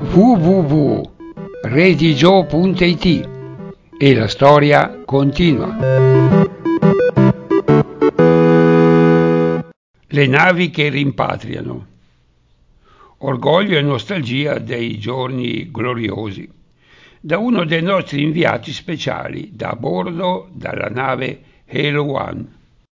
www.redigio.it e la storia continua. Le navi che rimpatriano. Orgoglio e nostalgia dei giorni gloriosi. Da uno dei nostri inviati speciali, da bordo dalla nave Halo One.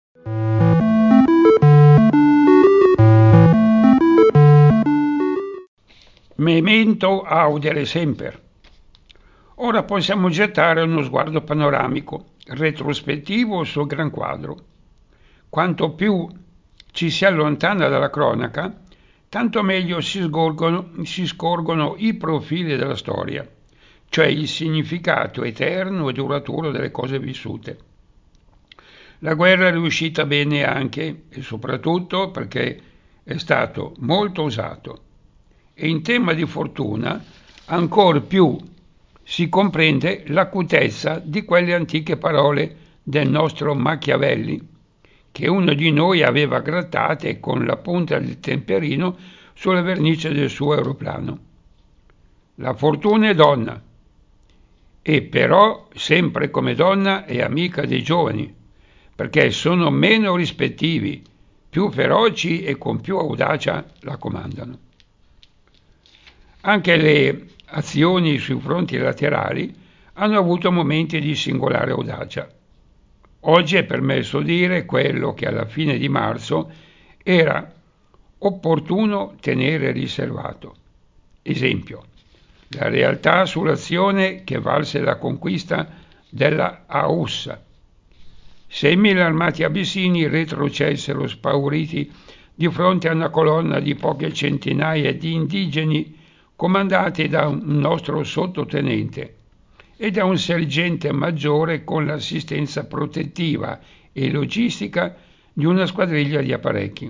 Memento audere semper. Ora possiamo gettare uno sguardo panoramico, retrospettivo sul gran quadro. Quanto più ci si allontana dalla cronaca, tanto meglio si scorgono i profili della storia, cioè il significato eterno e duraturo delle cose vissute. La guerra è riuscita bene anche e soprattutto perché è stato molto usato. E in tema di fortuna, ancor più si comprende l'acutezza di quelle antiche parole del nostro Machiavelli, che uno di noi aveva grattate con la punta del temperino sulla vernice del suo aeroplano. La fortuna è donna, e però sempre come donna è amica dei giovani, perché sono meno rispettivi, più feroci e con più audacia la comandano. Anche le azioni sui fronti laterali hanno avuto momenti di singolare audacia. Oggi è permesso dire quello che alla fine di marzo era opportuno tenere riservato. Esempio, la realtà sull'azione che valse la conquista della Aoussa. 6.000 armati abissini retrocessero spauriti di fronte a una colonna di poche centinaia di indigeni comandati da un nostro sottotenente e da un sergente maggiore con l'assistenza protettiva e logistica di una squadriglia di apparecchi.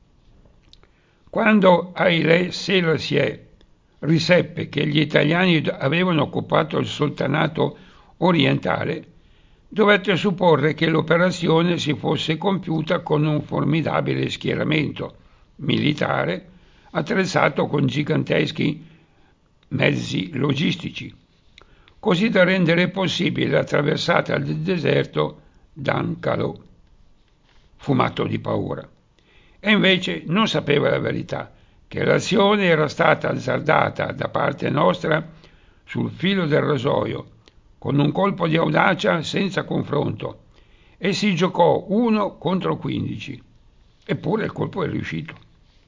Quando Haile Selassie riseppe che gli italiani avevano occupato il sultanato orientale, dovette supporre che l'operazione si fosse compiuta con un formidabile schieramento militare attrezzato con giganteschi mezzi logistici, così da rendere possibile la traversata del deserto d'Ancalo, fumato di paura. E invece non sapeva la verità, che l'azione era stata azzardata da parte nostra sul filo del rasoio, con un colpo di audacia senza confronto, e si giocò 1 contro 15. Eppure il colpo è riuscito.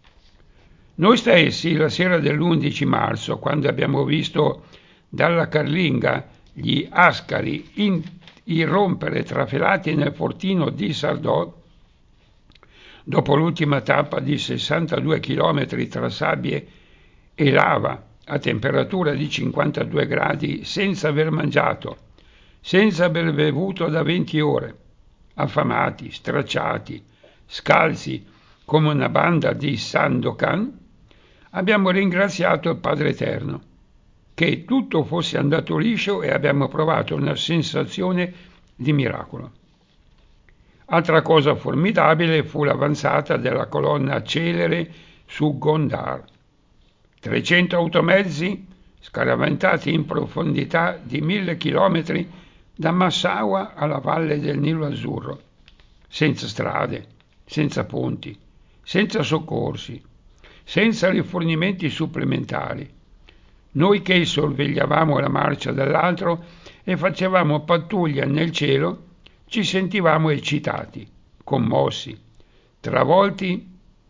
Noi stessi, la sera dell'11 marzo, quando abbiamo visto dalla carlinga gli ascari irrompere trafelati nel fortino di Sardò, dopo l'ultima tappa di 62 km tra sabbie e lava a temperatura di 52 gradi, senza aver mangiato, senza aver bevuto da 20 ore, affamati, stracciati, scalzi come una banda di Sandokan, abbiamo ringraziato il Padre Eterno, che tutto fosse andato liscio e abbiamo provato una sensazione di miracolo. Altra cosa formidabile fu l'avanzata della colonna celere su Gondar. 300 automezzi scaraventati in profondità di 1.000 chilometri da Massaua alla valle del Nilo Azzurro, senza strade, senza ponti, senza soccorsi, senza rifornimenti supplementari. Noi che sorvegliavamo la marcia dell'altro e facevamo pattuglia nel cielo, ci sentivamo eccitati, commossi, travolti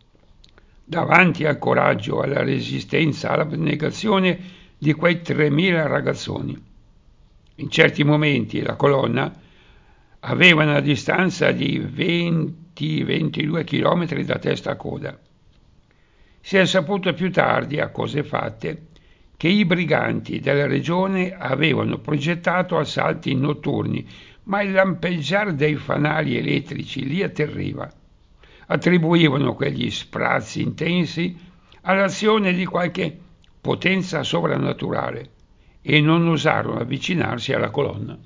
davanti al coraggio, alla resistenza, all'abnegazione di quei 3.000 ragazzoni. In certi momenti la colonna aveva una distanza di 20-22 km da testa a coda. Si è saputo più tardi, a cose fatte, che i briganti della regione avevano progettato assalti notturni, ma il lampeggiare dei fanali elettrici li atterriva. Attribuivano quegli sprazzi intensi all'azione di qualche potenza sovrannaturale e non osarono avvicinarsi alla colonna.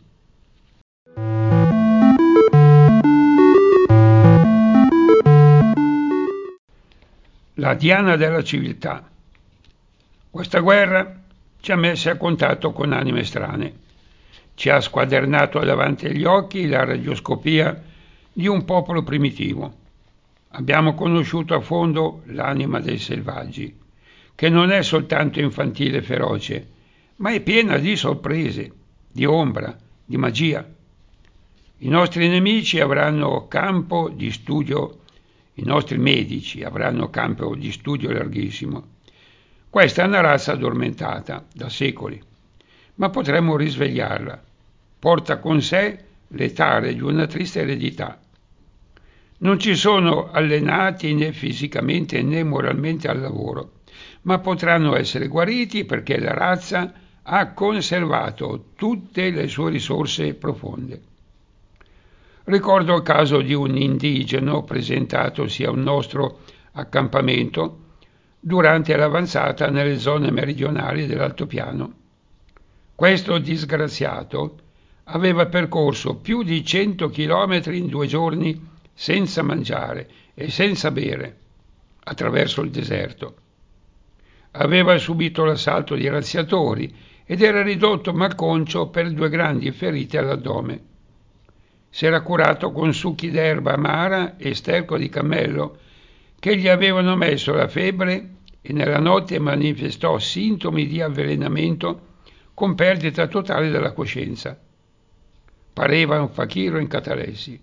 La diana della civiltà. Questa guerra ci ha messi a contatto con anime strane, ci ha squadernato davanti agli occhi la radioscopia di un popolo primitivo. Abbiamo conosciuto a fondo l'anima dei selvaggi, che non è soltanto infantile e feroce, ma è piena di sorprese, di ombra, di magia. I nostri nemici avranno campo di studio, i nostri medici avranno campo di studio larghissimo. Questa è una razza addormentata da secoli, ma potremmo risvegliarla. Porta con sé l'etare di una triste eredità. Non ci sono allenati né fisicamente né moralmente al lavoro, ma potranno essere guariti perché la razza ha conservato tutte le sue risorse profonde. Ricordo il caso di un indigeno presentatosi a un nostro accampamento durante l'avanzata nelle zone meridionali dell'altopiano. Questo disgraziato aveva percorso più di 100 chilometri in 2 giorni senza mangiare e senza bere, attraverso il deserto. Aveva subito l'assalto di razziatori ed era ridotto malconcio per 2 grandi ferite all'addome. Si era curato con succhi d'erba amara e sterco di cammello che gli avevano messo la febbre e nella notte manifestò sintomi di avvelenamento con perdita totale della coscienza. Pareva un fakiro in catalessi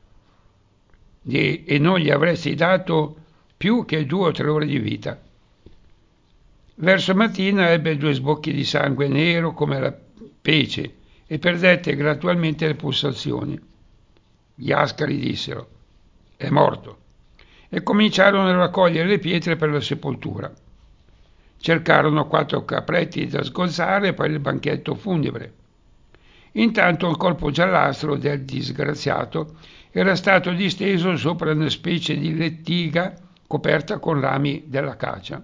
e non gli avresti dato più che 2 o 3 ore di vita. Verso mattina ebbe 2 sbocchi di sangue nero come la pece e perdette gradualmente le pulsazioni. Gli ascari dissero: è morto, e cominciarono a raccogliere le pietre per la sepoltura. Cercarono 4 capretti da sgozzare per il banchetto funebre. Intanto il corpo giallastro del disgraziato era stato disteso sopra una specie di lettiga coperta con rami dell'acacia.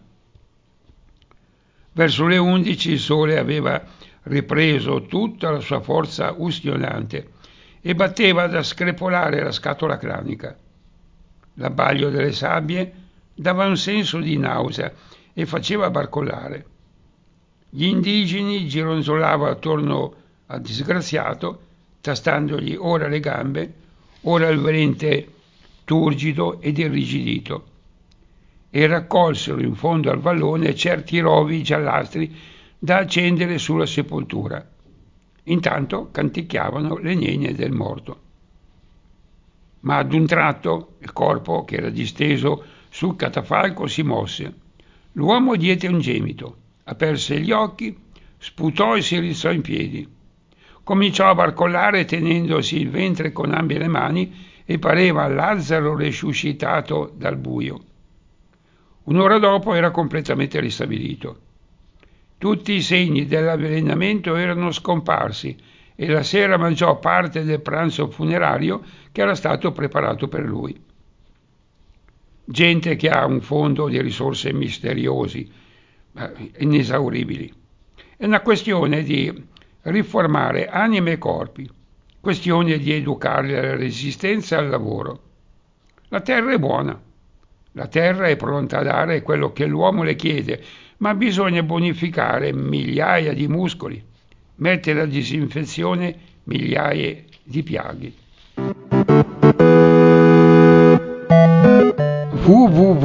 Verso le 11 il sole aveva ripreso tutta la sua forza ustionante e batteva da screpolare la scatola cranica. L'abbaglio delle sabbie dava un senso di nausea e faceva barcollare. Gli indigeni gironzolavano attorno al disgraziato, tastandogli ora le gambe, ora il ventre turgido ed irrigidito, e raccolsero in fondo al vallone certi rovi giallastri da accendere sulla sepoltura. Intanto canticchiavano le nenie del morto. Ma ad un tratto il corpo, che era disteso sul catafalco, si mosse. L'uomo diede un gemito, aperse gli occhi, sputò e si rizzò in piedi. Cominciò a barcollare tenendosi il ventre con ambe le mani e pareva Lazzaro resuscitato dal buio. Un'ora dopo era completamente ristabilito. Tutti i segni dell'avvelenamento erano scomparsi e la sera mangiò parte del pranzo funerario che era stato preparato per lui. Gente che ha un fondo di risorse misteriosi, inesauribili. È una questione di riformare anime e corpi, questione di educarli alla resistenza e al lavoro. La terra è buona, la terra è pronta a dare quello che l'uomo le chiede, ma bisogna bonificare migliaia di muscoli, mettere a disinfezione migliaia di piaghe.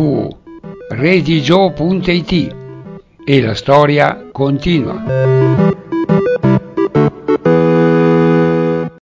www.redigio.it e la storia continua.